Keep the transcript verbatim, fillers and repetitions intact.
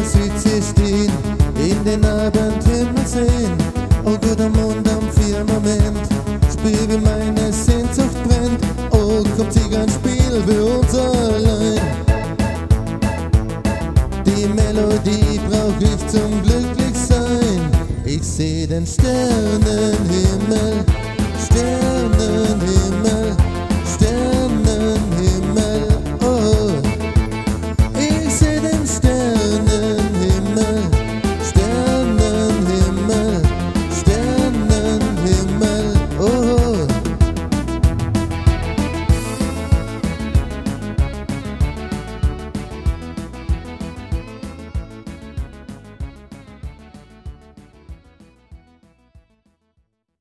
Südsee stehen, in den Abendhimmel sehen. Oh, guter Mond am Firmament, spür wie meine Sehnsucht brennt. Oh, kommt sie ganz Spiel für uns allein. Die Melodie brauch ich zum Glücklichsein. Ich seh den Sternenhimmel, Sternenhimmel, Sternenhimmel.